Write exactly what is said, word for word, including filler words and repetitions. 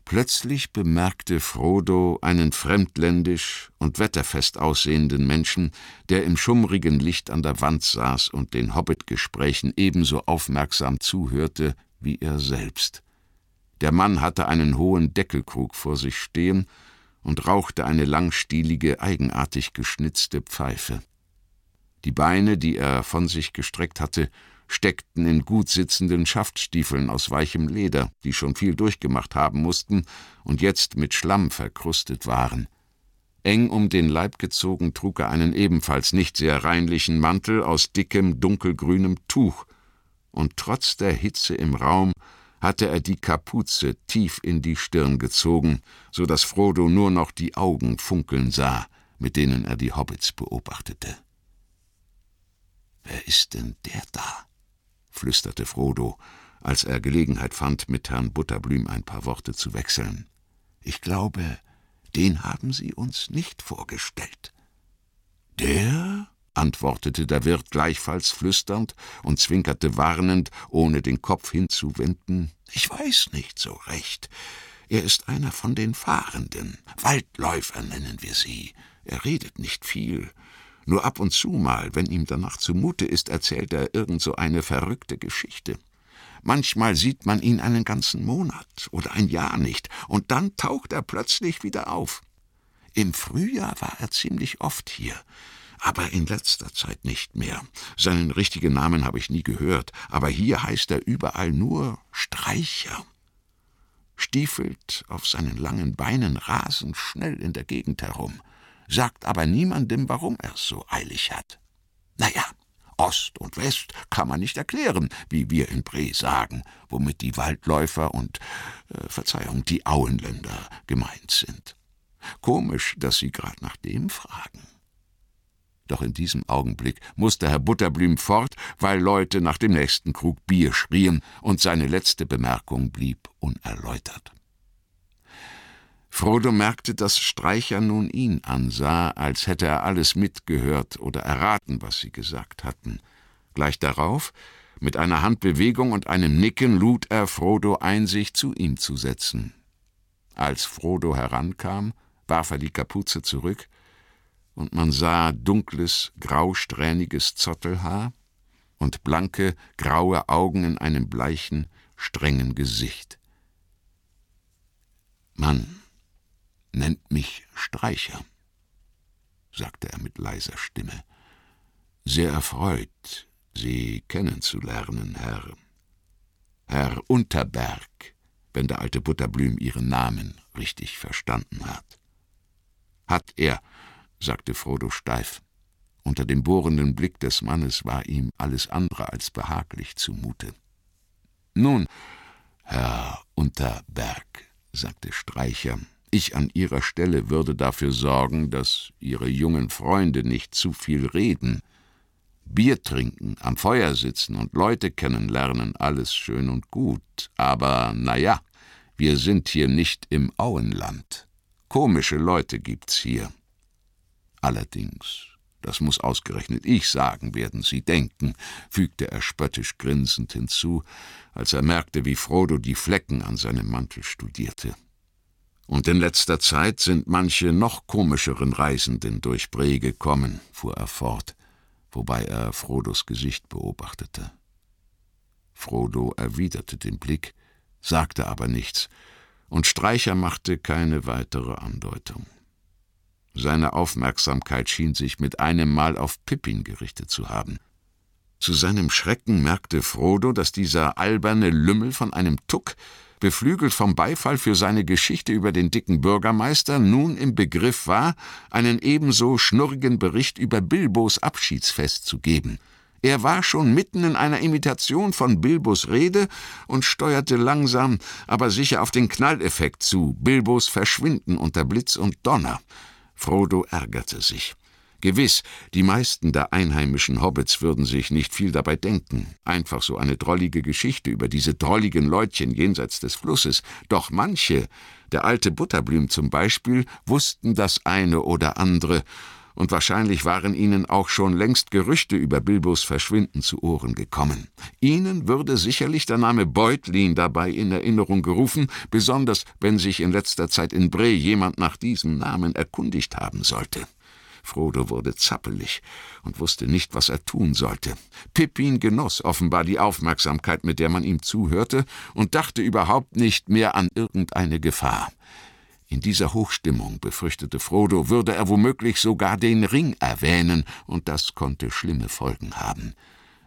Plötzlich bemerkte Frodo einen fremdländisch und wetterfest aussehenden Menschen, der im schummrigen Licht an der Wand saß und den Hobbitgesprächen ebenso aufmerksam zuhörte wie er selbst. Der Mann hatte einen hohen Deckelkrug vor sich stehen und rauchte eine langstielige, eigenartig geschnitzte Pfeife. Die Beine, die er von sich gestreckt hatte, steckten in gut sitzenden Schaftstiefeln aus weichem Leder, die schon viel durchgemacht haben mussten und jetzt mit Schlamm verkrustet waren. Eng um den Leib gezogen trug er einen ebenfalls nicht sehr reinlichen Mantel aus dickem, dunkelgrünem Tuch, und trotz der Hitze im Raum hatte er die Kapuze tief in die Stirn gezogen, so dass Frodo nur noch die Augen funkeln sah, mit denen er die Hobbits beobachtete. »Wer ist denn der da?« flüsterte Frodo, als er Gelegenheit fand, mit Herrn Butterblüm ein paar Worte zu wechseln. »Ich glaube, den haben Sie uns nicht vorgestellt.« »Der?« antwortete der Wirt gleichfalls flüsternd und zwinkerte warnend, ohne den Kopf hinzuwenden. »Ich weiß nicht so recht. Er ist einer von den Fahrenden. Waldläufer nennen wir sie. Er redet nicht viel. Nur ab und zu mal, wenn ihm danach zumute ist, erzählt er irgend so eine verrückte Geschichte. Manchmal sieht man ihn einen ganzen Monat oder ein Jahr nicht, und dann taucht er plötzlich wieder auf. Im Frühjahr war er ziemlich oft hier, aber in letzter Zeit nicht mehr. Seinen richtigen Namen habe ich nie gehört, aber hier heißt er überall nur Streicher. Stiefelt auf seinen langen Beinen rasend schnell in der Gegend herum, sagt aber niemandem, warum er es so eilig hat. Naja, Ost und West kann man nicht erklären, wie wir in Bree sagen, womit die Waldläufer und, äh, Verzeihung, die Auenländer gemeint sind. Komisch, dass Sie gerade nach dem fragen. Doch in diesem Augenblick musste Herr Butterblüm fort, weil Leute nach dem nächsten Krug Bier schrien, und seine letzte Bemerkung blieb unerläutert. Frodo merkte, dass Streicher nun ihn ansah, als hätte er alles mitgehört oder erraten, was sie gesagt hatten. Gleich darauf, mit einer Handbewegung und einem Nicken, lud er Frodo ein, sich zu ihm zu setzen. Als Frodo herankam, warf er die Kapuze zurück, und man sah dunkles, grausträhniges Zottelhaar und blanke, graue Augen in einem bleichen, strengen Gesicht. »Man nennt mich Streicher«, sagte er mit leiser Stimme. »Sehr erfreut, Sie kennenzulernen, Herr. Herr Unterberg, wenn der alte Butterblüm Ihren Namen richtig verstanden hat.« »Hat er«, sagte Frodo steif. Unter dem bohrenden Blick des Mannes war ihm alles andere als behaglich zumute. »Nun, Herr Unterberg«, sagte Streicher, »ich an Ihrer Stelle würde dafür sorgen, dass Ihre jungen Freunde nicht zu viel reden. Bier trinken, am Feuer sitzen und Leute kennenlernen, alles schön und gut. Aber, na ja, wir sind hier nicht im Auenland. Komische Leute gibt's hier. Allerdings, das muss ausgerechnet ich sagen, werden Sie denken«, fügte er spöttisch grinsend hinzu, als er merkte, wie Frodo die Flecken an seinem Mantel studierte. »Und in letzter Zeit sind manche noch komischeren Reisenden durch Bree gekommen«, fuhr er fort, wobei er Frodos Gesicht beobachtete. Frodo erwiderte den Blick, sagte aber nichts, und Streicher machte keine weitere Andeutung. Seine Aufmerksamkeit schien sich mit einem Mal auf Pippin gerichtet zu haben. Zu seinem Schrecken merkte Frodo, dass dieser alberne Lümmel von einem Tuck, beflügelt vom Beifall für seine Geschichte über den dicken Bürgermeister, nun im Begriff war, einen ebenso schnurrigen Bericht über Bilbos Abschiedsfest zu geben. Er war schon mitten in einer Imitation von Bilbos Rede und steuerte langsam, aber sicher auf den Knalleffekt zu, Bilbos Verschwinden unter Blitz und Donner. Frodo ärgerte sich. Gewiss, die meisten der einheimischen Hobbits würden sich nicht viel dabei denken. Einfach so eine drollige Geschichte über diese drolligen Leutchen jenseits des Flusses. Doch manche, der alte Butterblüm zum Beispiel, wussten das eine oder andere, und wahrscheinlich waren ihnen auch schon längst Gerüchte über Bilbos Verschwinden zu Ohren gekommen. Ihnen würde sicherlich der Name Beutlin dabei in Erinnerung gerufen, besonders wenn sich in letzter Zeit in Bree jemand nach diesem Namen erkundigt haben sollte. Frodo wurde zappelig und wusste nicht, was er tun sollte. Pippin genoss offenbar die Aufmerksamkeit, mit der man ihm zuhörte, und dachte überhaupt nicht mehr an irgendeine Gefahr. In dieser Hochstimmung, befürchtete Frodo, würde er womöglich sogar den Ring erwähnen, und das konnte schlimme Folgen haben.